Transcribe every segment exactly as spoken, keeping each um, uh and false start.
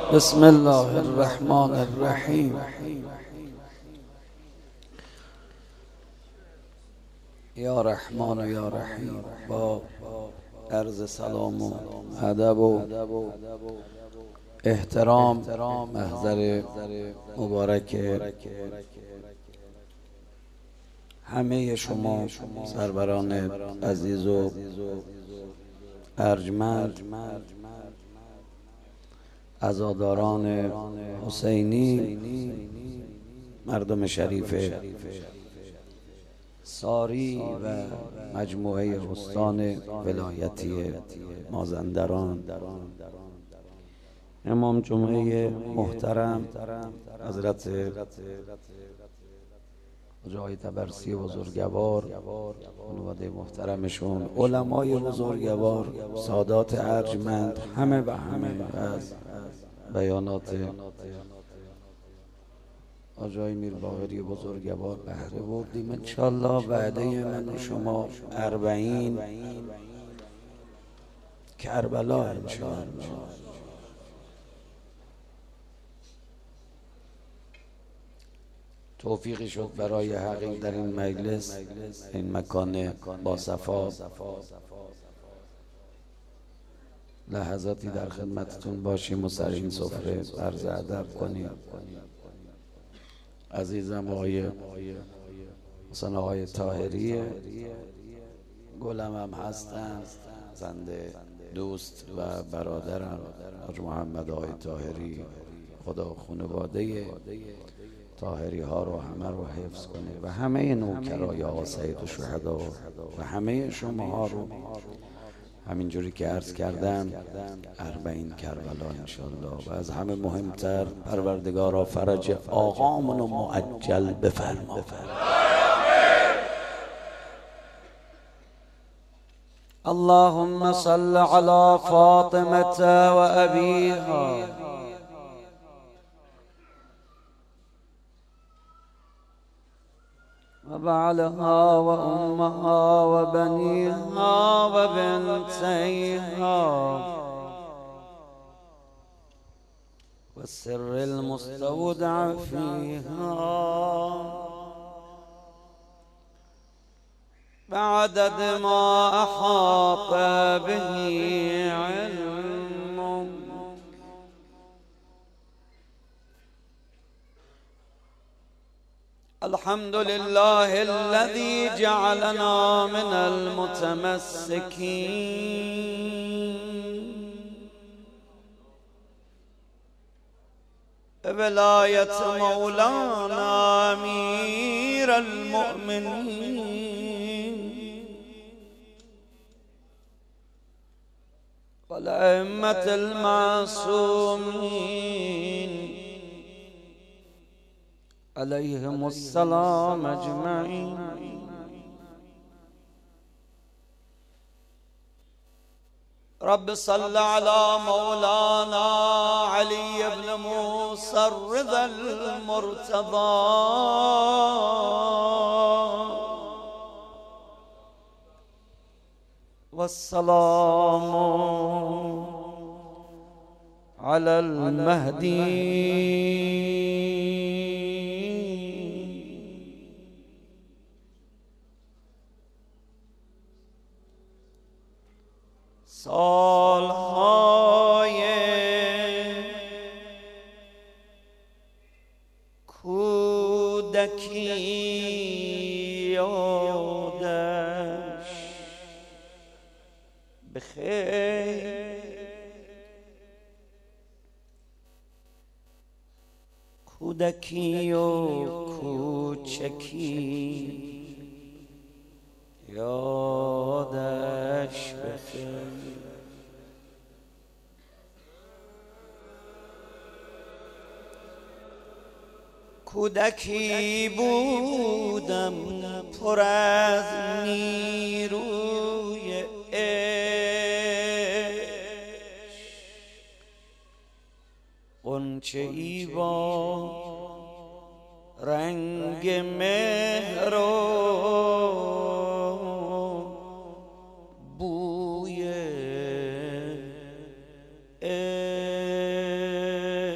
بسم الله الرحمن الرحیم. یا رحمان و یا رحیم. با عرض سلام و ادب و احترام محضر مبارک همه شما سروران عزیز و ارجمند، عزاداران حسینی، مردم شریف ساری و مجموعه استان ولایتی مازندران، امام جمعه محترم حضرت جای تبرسی بزرگوار، خانواده محترمشون، علمای بزرگوار، سادات ارجمند، همه و همه از بیانات آجای میر باقری بزرگوار بهره بردیم. انشالله وعده من و شما اربعین کربلا انشالله. توفیقی شد برای حقیق در این مجلس، این مکان با صفا، لحظاتی در خدمتتون باشیم و سر این سفره عرض ادب کنیم. عزیزم آقای حسن آقای طاهری گلم هم هستند، زنده دوست و برادرم حاج محمد آقای طاهری، خدا خانواده طاهری ها رو همه رو حفظ کنه و همه نوکرای آقا سید الشهدا و همه شما ها رو همینجوری که عرض کردم اربعین کربلا انشالله. و از همه مهمتر پروردگارا فرج آقامون رو معجل بفرما. اللهم صل على فاطمة و ابیها وبعلها وأمها وبنيها وبنتيها والسر المستودع فيها بعدد ما أحاط به علمك. الحمد لله الذي جعلنا من المتمسكين بولاية مولانا أمير المؤمنين والأئمة المعصومين عليهم السلام أجمعين. رب صل على مولانا علي بن موسى الرضا المرتضى والسلام على المهدي سالهای کودکی یادش بخیر، کودکی و کوچکی یادش بخیر. کودکی بودم پر از نیروی عشق، غنچه ای با رنگ مهر و بوی عشق.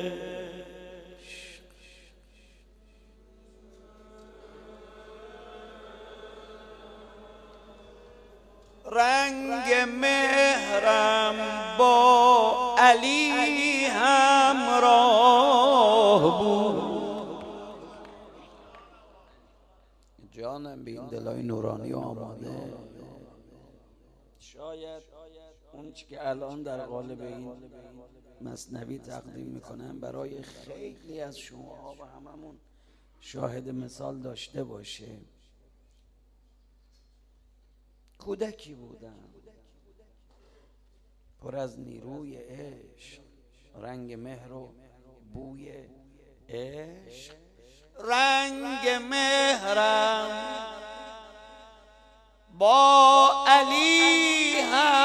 مهرم با علی همراه بود. جانم به این دلای نورانی آماده. شاید اون چی که الان در قالب این مثنوی تقدیم میکنم برای خیلی از شما و هممون شاهد مثال داشته باشه. کودکی بودم پر از نیروی عشق، رنگ مهر و بوی عشق. رنگ مهرم با علی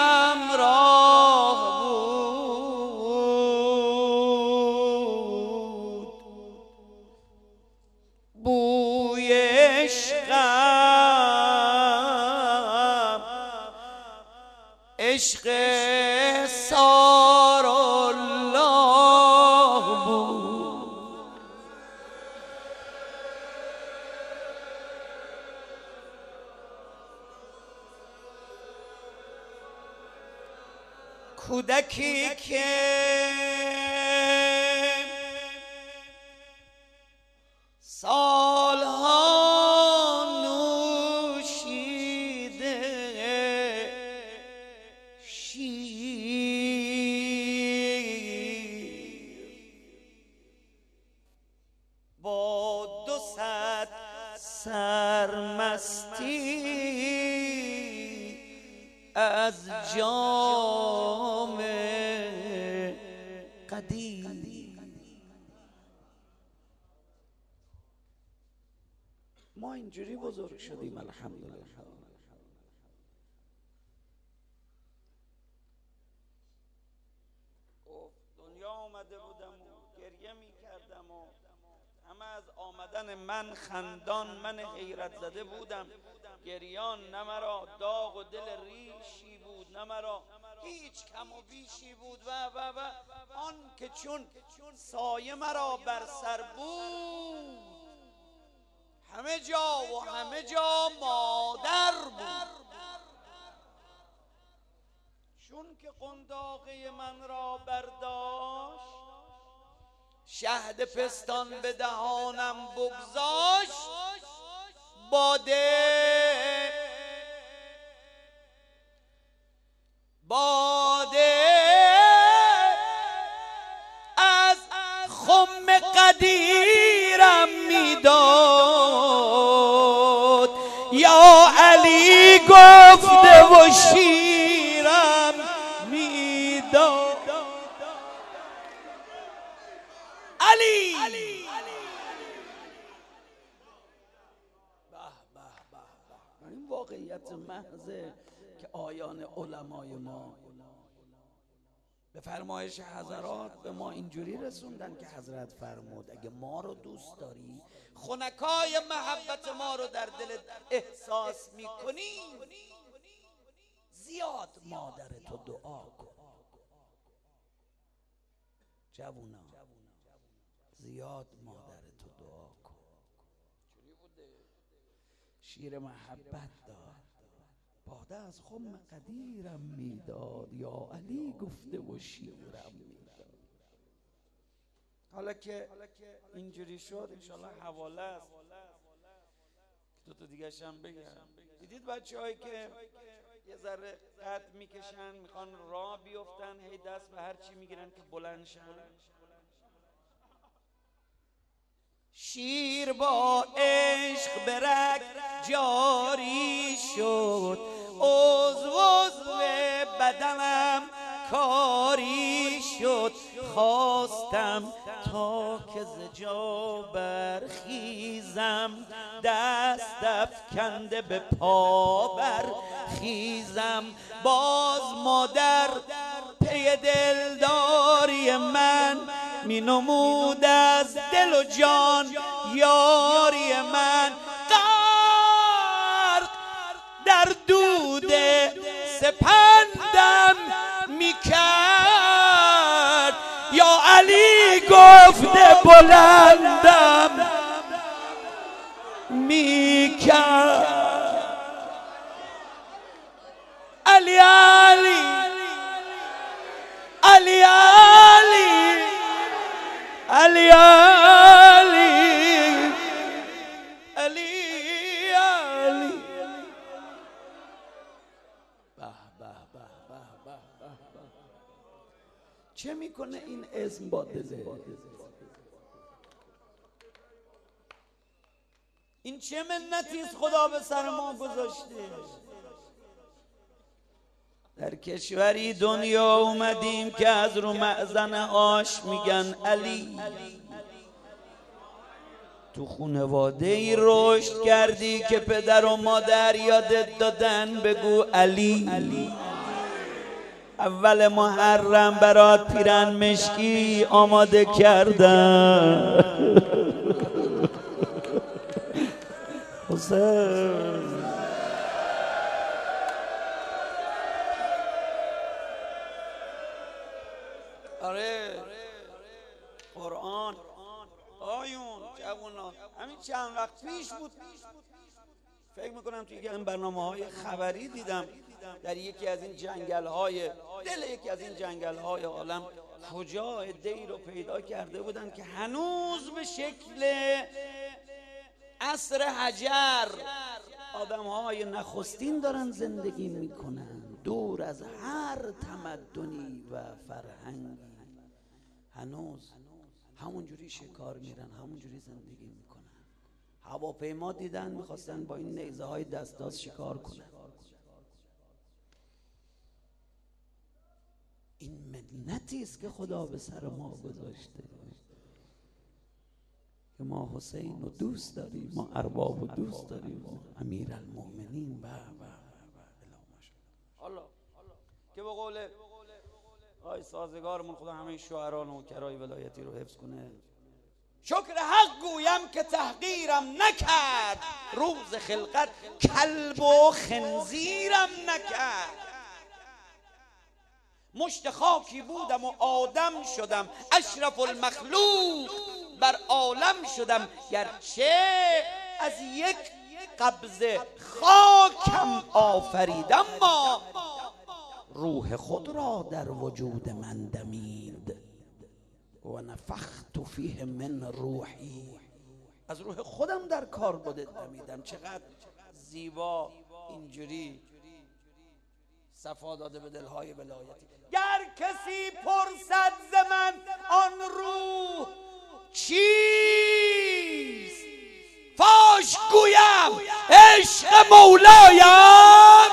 همراه بود. بوی عشقم عشق سارالله بود. کودکی که سالها نوشیده شیر با دو صد سرمستی از جام قدیم. ما اینجوری بزرگ شدیم الحمدلله. دنیا آمده بودم و گریه می کردم و همه از آمدن من خندان، من حیرت زده بودم، گریان. نه مرا داغ و دل ریشی بود، نه مرا هیچ کم و بیشی بود و و و آن که چون سایه مرا بر سر بود، همه جا و همه جا مادر بود. چون که قنداقه من را برداشت، شهد پستان به دهانم بگذاشت، باده باده از خم قدیرم میداد، یا علی گفته و شیرم میداد. علی این واقعیت محضه که آیان علمای ما به فرمایش حضرات به ما اینجوری رسوندن که حضرت فرمود اگه ما رو دوست داری، خنکای محبت ما رو در دلت احساس میکنی، زیاد مادرتو دعا کن. جوونا زیاد مادرتو دعا کن. شیر محبت داد، باده از خم قدیرم میداد، یا علی گفته و شیرم میداد. حالا که اینجوری شد انشالله حواله است دو تا دیگه شم بگم. دیدید بچه هایی که یه ذره قد میکشن میخوان راه بیفتن، هی دست به هر چی میگیرن که بلند شن. شیر با عشق برگ جاری شد، عضو عضو بدنم کاری شد. خواستم تا که ز جا برخیزم، دست افکنده به پا برخیزم. باز مادر پی دلداری من، می نمود از دل و جان یاری من. غرق در دود سپندم می کرد، یا علی گفته بلندم می کرد. علی علی علی علی علی. به به به به به. چه میکنه این اسم با دل؟ این چه منتی است خدا به سر ما گذاشته؟ در کشوری دنیا اومدیم که از رو معزن آش میگن علی. تو خونواده ای رشد کردی که پدر و مادر یادت دادن بگو علی. اول محرم برات پیرن مشکی آماده کردن. حسین آره قرآن آیون جوونا همین چند وقت پیش بود، فکر میکنم توی یکی از این برنامه های خبری دیدم در یکی از این جنگل های دل یکی از این جنگل های عالم کجا عده‌ای رو پیدا کرده بودن که هنوز به شکل عصر حجر آدم های نخستین دارن زندگی میکنن، دور از هر تمدنی و فرهنگی. هنوز همونجوری شکار میرن، همونجوری زندگی میکنن. هواپیما دیدن میخواستن با این نیزه های دستاز شکار کنن. این منتی است که خدا به سر ما گذاشته که ما حسین رو دوست داریم، ما ارباب رو دوست داریم، ما امیر المؤمنین. و حالا که به قول آی سازگارمون خدا همه شعرا و نوکرای ولایتی رو حفظ کنه، شکر حق گویم که تحقیرم نکرد، روز خلقت کلب و خنزیرم نکرد. مشت خاکی بودم و آدم شدم، اشرف المخلوق بر عالم شدم. گرچه از یک قبضه خاکم آفریدم، ما روح خود را در وجود من دمید و نفخت فیه من روحی. از روح خودم در کار بوده دمیدم. چقدر زیبا اینجوری صفا داده به دلهای ولایتی. گر کسی پرسد ز من آن روح چیست، فاش گویم عشق مولایم.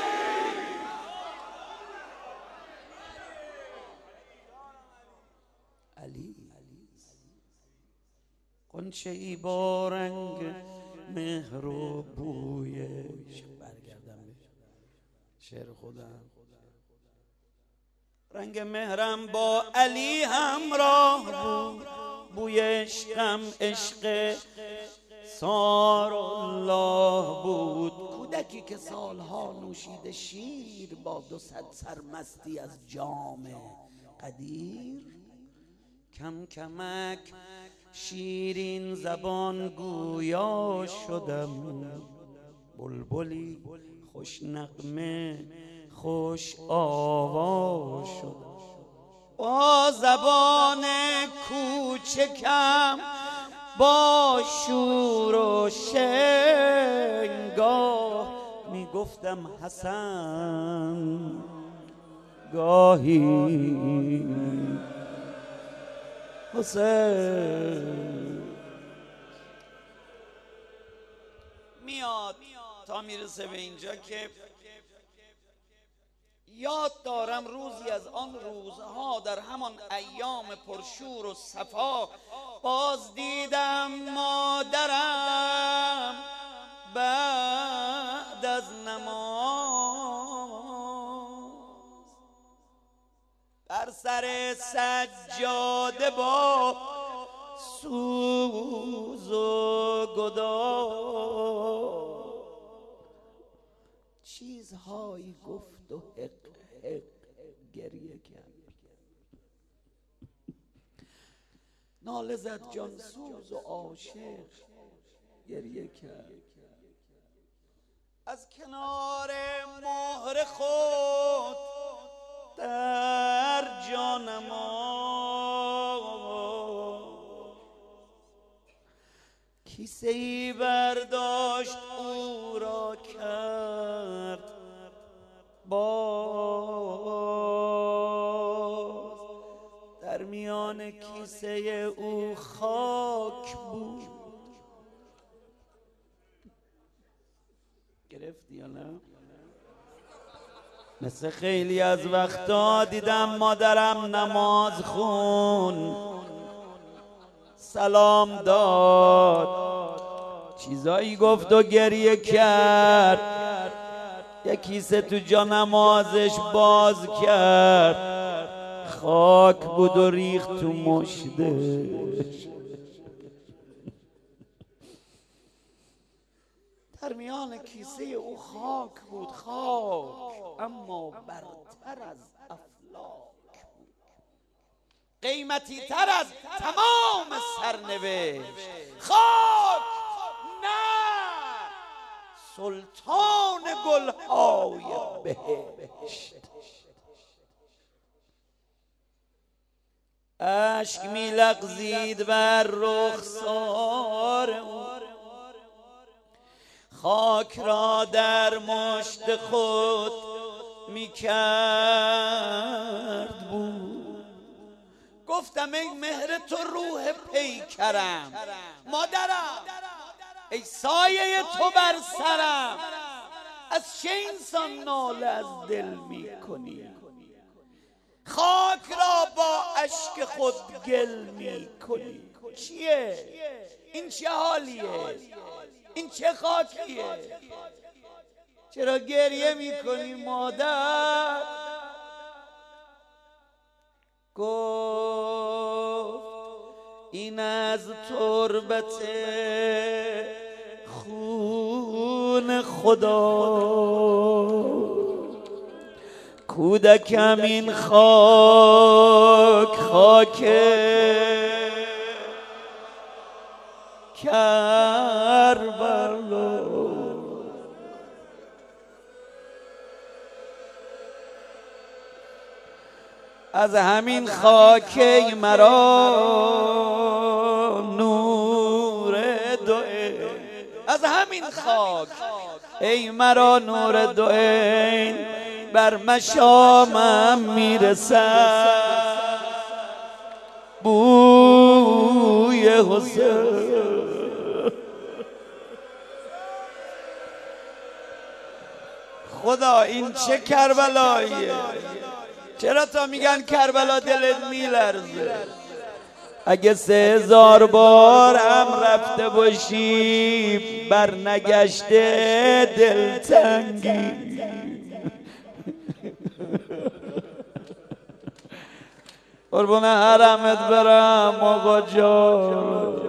علی قنچه ای با رنگ مهر و بویش، برگردم به شعر خودم، رنگ مهرم با علی همراه بود، بوی عشقم عشق سار الله بود. کودکی که سالها نوشیده شیر، با دو صد سرمستی از جام قدیر، کم کمک شیرین زبان گویا شدم، بلبلی خوش نغمه خوش آوا شدم. با زبان کوچکم با شور و شنگاه می گفتم حسن، گاهی حسین. میاد تا میرسه به اینجا که یاد دارم روزی از آن روزها در همان ایام پرشور و صفا، باز دیدم مادرم بعد از نماز بر سر سجاده با سوز و گداز چیزهایی گفت و حق حق گریه کرد. ناله زد جانسوز و عاشق گریه کرد. از کنار مهر خود در جانم کیسه ای برداشت او را کرد باز، در میان کیسه او خاک بود. گرفتی یا نه؟ مثل خیلی از وقتا دیدم مادرم نماز خون، سلام داد، چیزایی گفت و گریه کرد، یه کیسه تو جا نمازش باز کرد، خاک بود و ریخت تو مشتش. در میان کیسه او خاک بود، خاک اما برتر از افلاک بود، قیمتی تر از تمام سرنوشت. خاک نه، سلطان گلهای بهشت. اشک می لغزید بر رخسار او، خاک را در مشت خود می کرد بود. گفتم ای مهر تو روح پیکرم، مادرم ای سایه تو بر سرم، از چه اینسان ناله از دل می کنی؟ خاک را با اشک خود گل می کنی. چیه؟ این چه حالیه؟ این چه خاکیه؟ چرا گریه می کنی مادر؟ گفت این از تربت خون خدا، کودکم این خاک خاک کربلا. از همین خاک مرا نور دو عین، از همین خاک ای مرا نور دو عین، بر مشامم میرسد بوی حسین. خدا این چه کربلاییه؟ چرا تا میگن کربلا دلت میلرزه؟ اگه سه هزار بار هم رفته باشی بر نگشته دلتنگی. قربون حرمت برم آقا جان.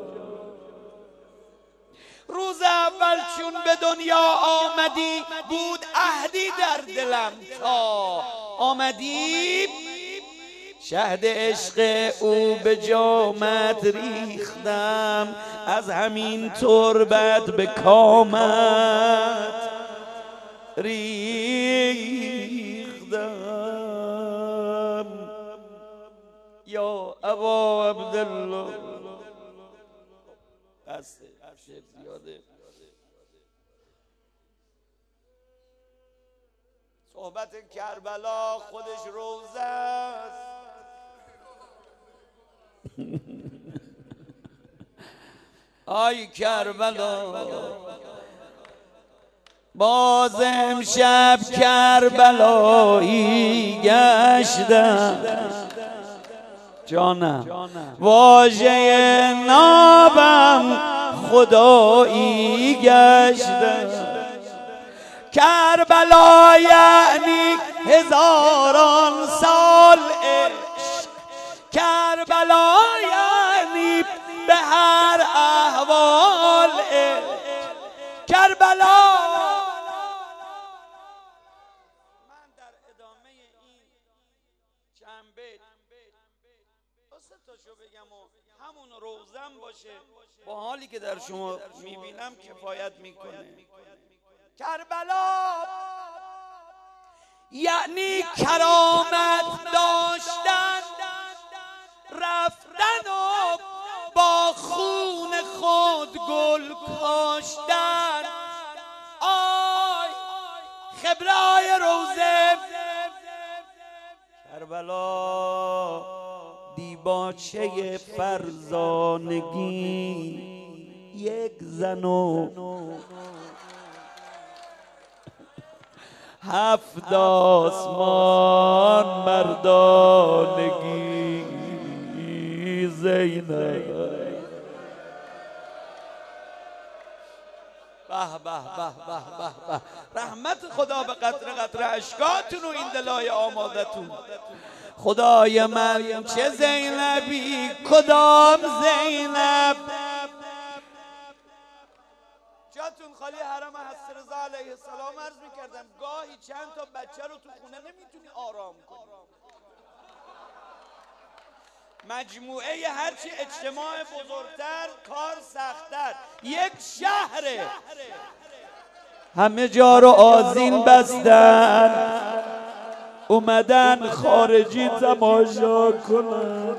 روز اول چون به دنیا آمدی بود عهدی در دلم، تا آمدی شهد عشق او به جامت ریختم، از همین تربت به کامت ریختم. یا ابا عبدالله بس زیاده. صحبت کربلا خودش روزه است. آی کربلا باز امشب کربلایی گشتم جانم، واژه نابم خدایی گشتم. کربلا یعنی هزاران سال عشق، کربلا یعنی به هر احوال عشق. کربلا من در ادامه این چند بیت دو سه تاشو بگم و همون روزم باشه، با حالی که در شما میبینم کفایت میکنه. کربلا یعنی کرامت داشتن، رفتن و با خون خود کاشتن. آی خبرای روزه کربلا، دیباچه فرزانگی، یک زن و هفت آسمان مردانگی. زینب به به به به به به. رحمت خدا به قطره قطره اشکاتون و این دلای آمادتون. خدای من چه زینبی، کدام زینب؟ جاتون خالی حرم حضرت رضا علیه السلام عرض میکردم گاهی چند تا بچه رو تو خونه نمیتونی آرام کنی. مجموعه هرچی اجتماع بزرگتر کار سختتر. یک شهره همه جا رو آذین بستن، اومدن خارجی تماشا کنن.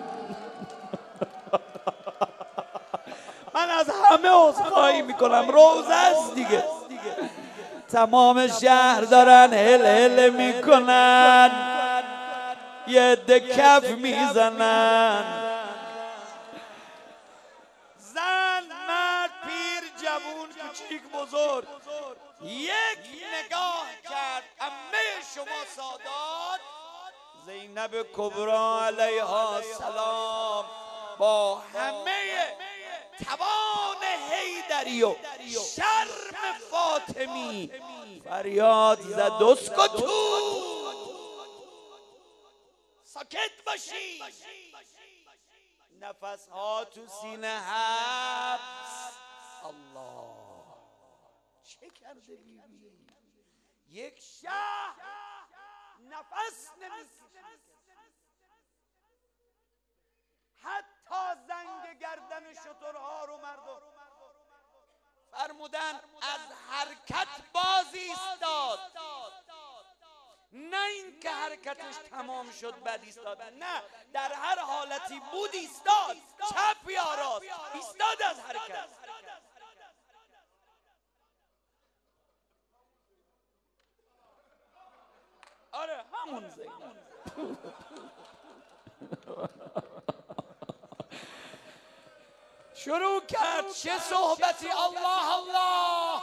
من از همه عذرخواهی میکنم، روزه است دیگه. تمام شهر دارن هل هل میکنن، یه عده کف میزنن. زن، مرد، پیر، جوون، کوچیک، بزرگ، یک نگاه کرد عمه شما سادات زینب کبری علیها السلام با همه توان حیدری و شرم فاطمی فریاد زد اسکتو، ساکت باشی. نفس ها تو سینه حبس. الله چه کرده بی بی؟ یک شهر نفس نمیکشه، حتی زنگ گردن شترها رو مردم فرمودن از حرکت بازی ایستاد. نه این که حرکتش تمام شد بعد ایستاد، نه، در هر حالتی بود ایستاد، چپ یا راست ایستاد از حرکت. آره همون زینب. شروع کرد چه صحبتی. الله الله،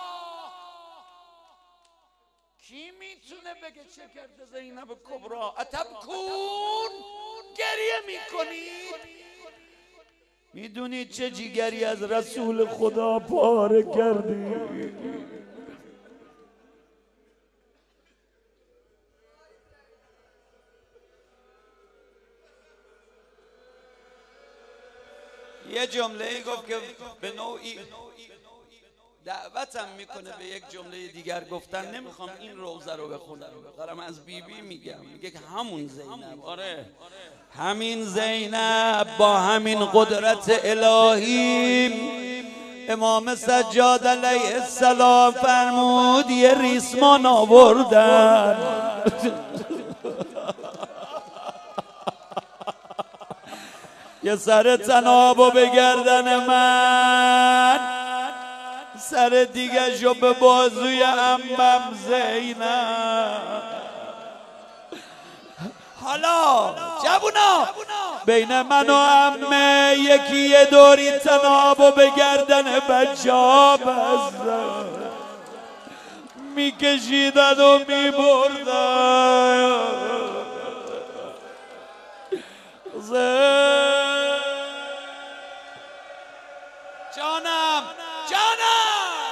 کی میتونه بگه چه کرده زینب کبری؟ اتبکون، گریه میکنید؟ میدونید چه جیگری از رسول خدا پاره کردی؟ یه جمله ای گفت که به نوعی دعوتم میکنه به یک جمله دیگر گفتن. نمیخوام این روزه رو بخونم، دارم از بی بی میگم. میگه که همون زینب، آره همین زینب با همین قدرت الهی امام سجاد علیه السلام فرمود یه ریسمان آوردن. یه سر طنابو به گردن من، سر دیگه شو به بازوی عمم زینب. حالا جوونا بین من و عمه یکی یه دوری طنابو به گردن بچه ها بستن، میکشیدن و میبردن. جانم جانم،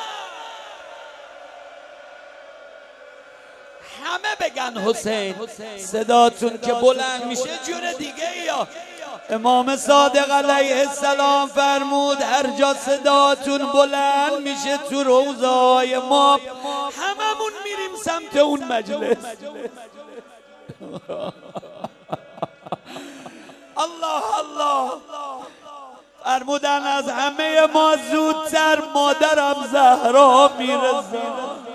همه بگن حسین. صداتون که بلند میشه جور دیگه. یا امام صادق علیه السلام فرمود هر جا صداتون بلند میشه تو روزه های ما هممون میریم سمت اون مجلس. الله الله. فرمودن از همه ما زودتر مادرم زهرا میرسه.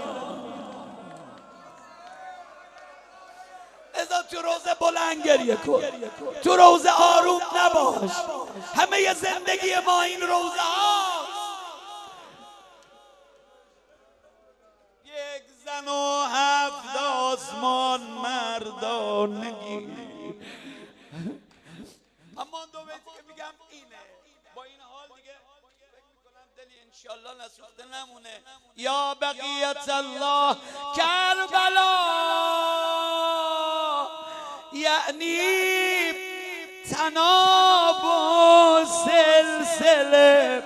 ازا تو روزه بلند گریه کن، تو روزه آروم نباش. همه زندگی ما این روزه هاست. اینه. با این حال دیگه فکر میکنم دلی انشالله نسوخته نمونه. یا بقیت الله کربلا، یعنی تناب و سلسله.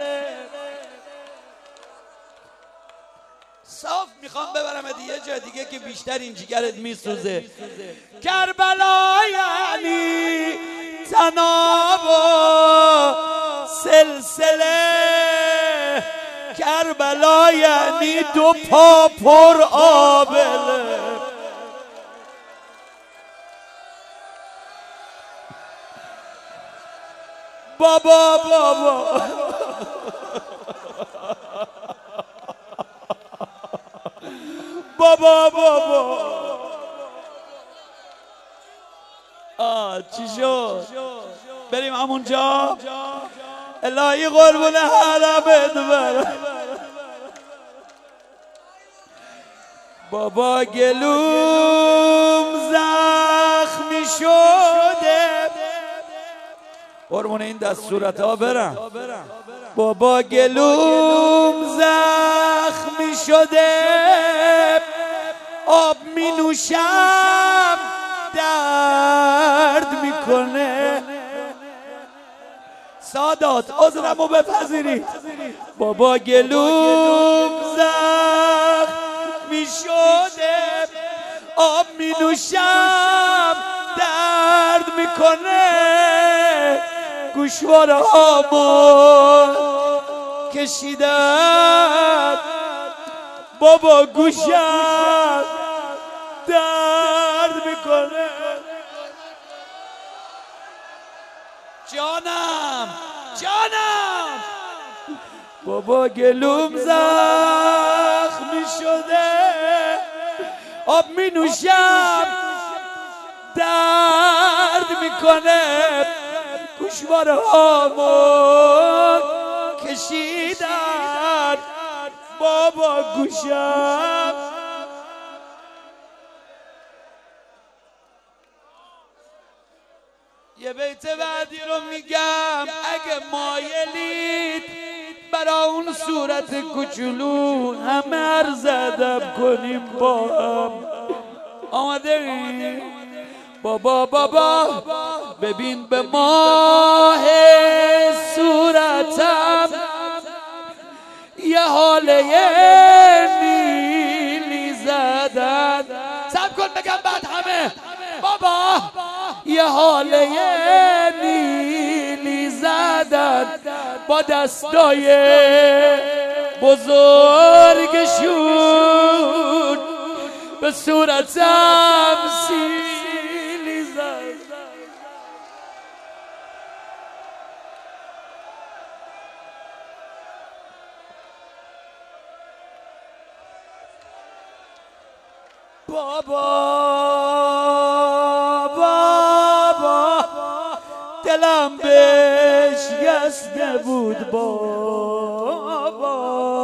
صاف میخوام ببرم یه جا دیگه که بیشتر این جگرت میسوزه. کربلا یعنی تناب و سلسله، کربلا یعنی دو پا پر آبله. بابا بابا بابا بابا آه چی شد؟ بریم همونجا. الهی قربون حرمت برم. بابا گلوم زخمی شده، قربون این دست صورت ها برم. بابا گلوم زخمی شده، آب می نوشم درد میکنه. سادات عذرمو بپذیرید. بابا گلوم زخمی شده، آب می نوشم درد میکنه. گوشواره هامو کشیدم، بابا گوشم درد میکنه. جانم جانم بابا گلوم زخمی شده، آب می نوشم درد میکنه. گوشواره هامو کشیدن، بابا گوشم. یه بیت بعدی رو میگم، اگه مایلید برا اون صورت کوچولو همه عرض ادب کنیم با هم. آماده ای؟ بابا بابا ببین به ماه صورتم یه حاله نیلی زدن. سب کن بگم بعد همه. بابا یه حاله نیلی زدن با دستای بزرگشون، به صورتم سیلی زدن. بابا بابا دلم بشکسته بود، بابا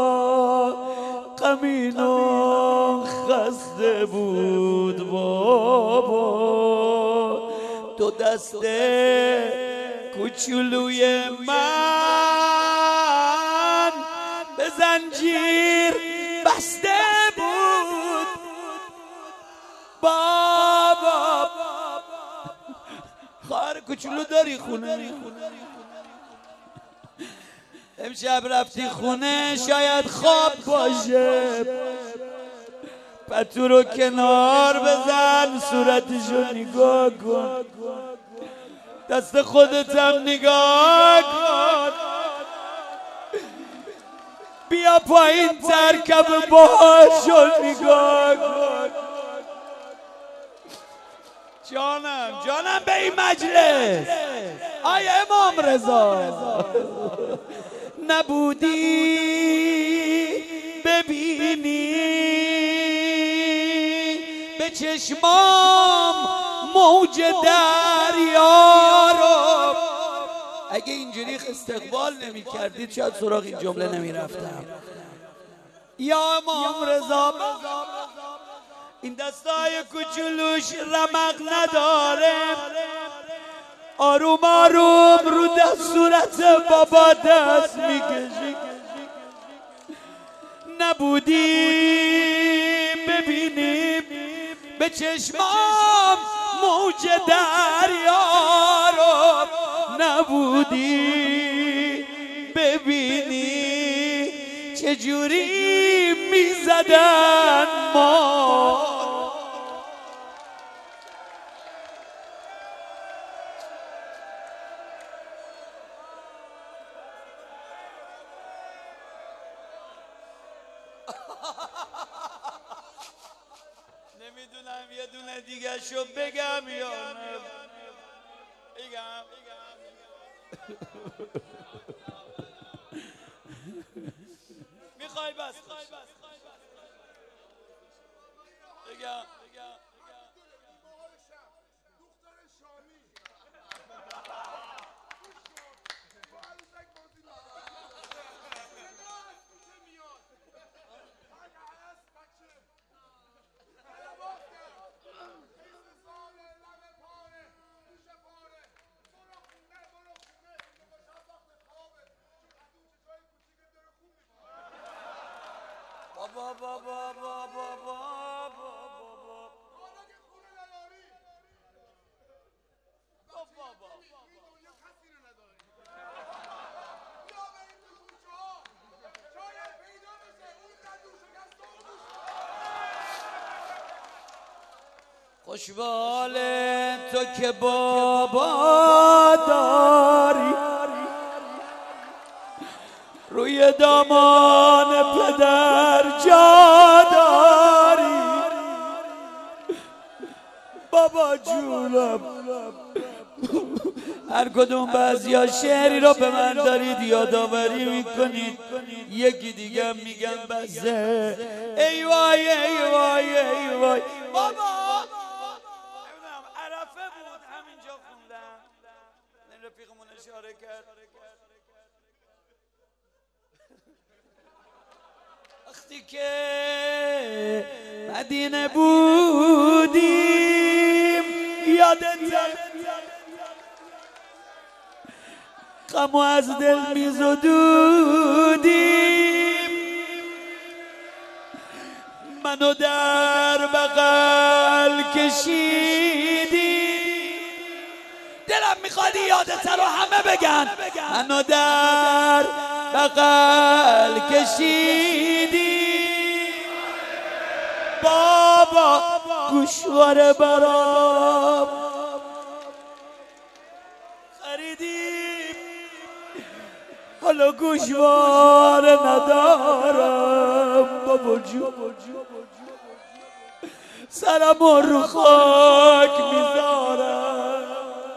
غمینو خسته بود، بابا دو دسته کوچولوی من به زنجیر بسته بود. بابا خواهر کوچولو داری خونه؟ امشب رفتی خونه شاید خواب باشه، پتو رو کنار بزن، صورتشو نگاه کن، دست خودتم نگاه کن، بیا پایین ترکب باهاشو نگاه کن. جانم جانم به این مجلس آیا امام رضا نبودی ببینی به چشمام موج دریا رو؟ اگه اینجوری استقبال نمی کردید شاید سراغ این جمله نمی رفتم. یا امام رضا این دستای کوچولوش رمق نداره، آروم آروم رو صورت بابا دست میکشی، نبودی ببینیم به چشمام موج دریا رو، نبودی ببینی چجوری میزدن ما. نمیدونم یه دونه دیگه شو بگم یا نه بگم. میخوای بس بگم. بابا بابا بابا بابا بابا خوشبال تو که بابا داری، روی دامان پدر جا داری. بابا جونم هر کدوم بعضیا شعری رو به من دارید یادآوری میکنید، یکی دیگه میگم بسه. ای وای ای وای ای وای بابا. عرفه بود همینجا خوندم، این رفیقمون اشاره کرد. وقتی که مدینه بودیم یادت غمو از دل میزدودیم، منو در بغل کشیدیم. دلم میخواد یادت رو همه بگن. منو در بغل کشیدیم، بابا گوشواره برام خریدیم، حالا گوشواره ندارم. بابا جو سرم رو خاک میذارم.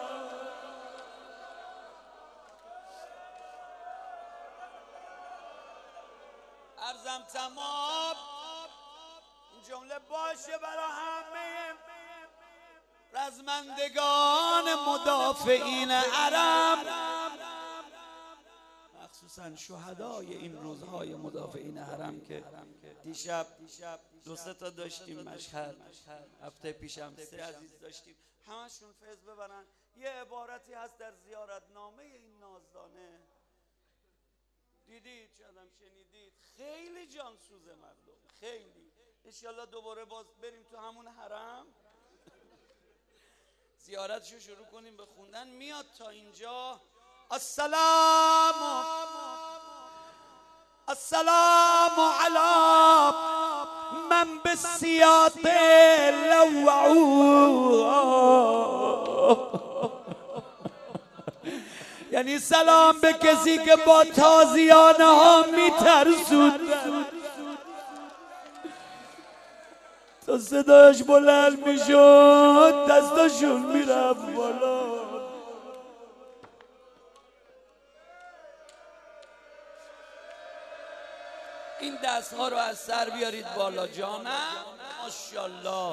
عرضم تمام. این جمله باشه برای همه رزمندگان مدافعین حرم، مخصوصا شهدای این روزهای مدافعین حرم که دیشب دو سه تا داشتیم مشهد، هفته پیشم سه عزیز داشتیم، همشون فیض ببرن. یه عبارتی هست در زیارتنامه این نازدانه، دیدید شاید هم شنیدید، خیلی جانسوز مردم، خیلی. انشالله دوباره باز بریم تو همون حرم زیارتشو شروع کنیم به خوندن. میاد تا اینجا السلام السلام علی من بالسیاط لوعو، یعنی سلام به کسی که با تازیانه ها میترسود. تا صداش بلند میشد دستاشون میرفت بالا. این دست ها رو از سر بیارید بالا جانم. ماشاءالله.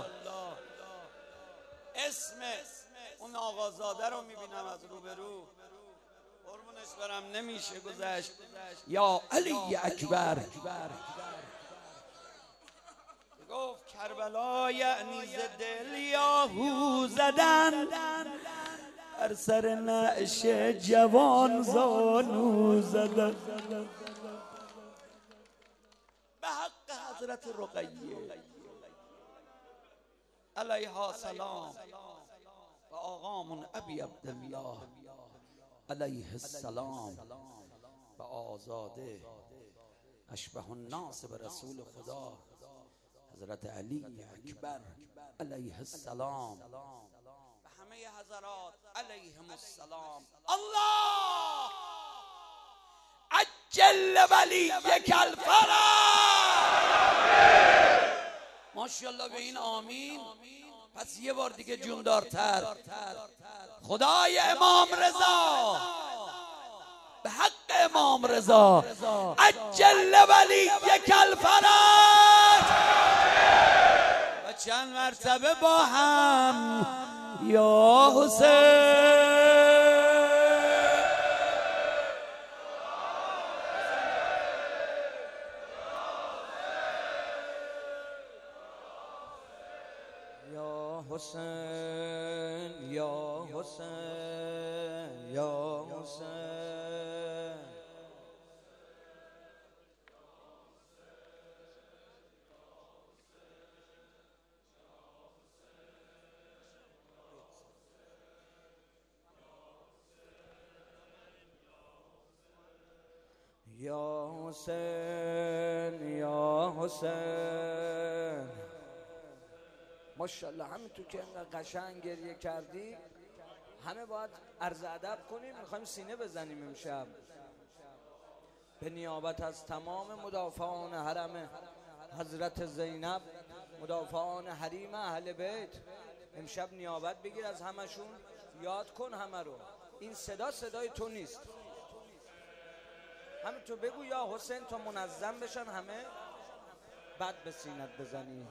اسم اون آقازاده رو میبینم از روبرو، قربونش برم نمیشه گذشت. یا علی اکبر گفت کربلا یعنی ز دل یاهو زدن، بر سر نعش جوان زانو زدن به حق حضرت رقیه علیها سلام و آقامون ابی عبدالله علیه السلام و آزاده اشبه الناس به رسول خدا حضرت علی اکبر علیه السلام و همه حضرات علیهم السلام. الله عجل ولیک الفرج. ماشاءالله به این آمین. پس یه بار دیگه جوندارتر. خدای امام رضا به حق امام رضا عجل ولیک الفرج و چند مرتبه با هم یا حسین یا حسین یا حسین یا حسین یا حسین یا حسین. ماشاءالله همینطور که اینقدر قشنگ گریه کردی همه باید عرض ادب کنیم. میخوایم سینه بزنیم امشب به نیابت از تمام مدافعان حرم حضرت زینب، مدافعان حریم اهل بیت. امشب نیابت بگیر از همشون، یاد کن همه رو. این صدا صدای تو نیست. همینطور بگو یا حسین تا منظم بشن همه، بعد به سینت بزنی.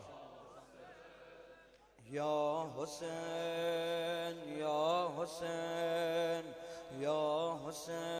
یا حسین یا حسین یا حسین.